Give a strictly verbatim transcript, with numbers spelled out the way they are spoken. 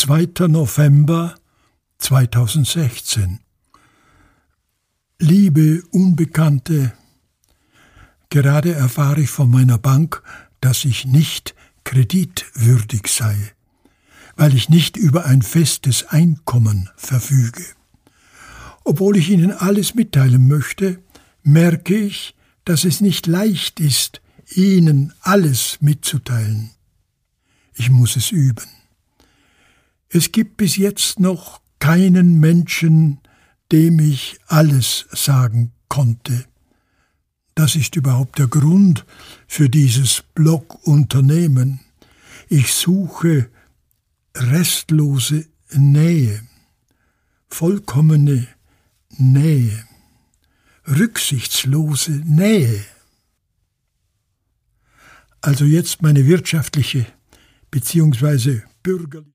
zweiter November zweitausendsechzehn. Liebe Unbekannte, gerade erfahre ich von meiner Bank, dass ich nicht kreditwürdig sei, weil ich nicht über ein festes Einkommen verfüge. Obwohl ich Ihnen alles mitteilen möchte, merke ich, dass es nicht leicht ist, Ihnen alles mitzuteilen. Ich muss es üben. Es gibt bis jetzt noch keinen Menschen, dem ich alles sagen konnte. Das ist überhaupt der Grund für dieses Blog-Unternehmen. Ich suche restlose Nähe, vollkommene Nähe, rücksichtslose Nähe. Also jetzt meine wirtschaftliche bzw. bürgerliche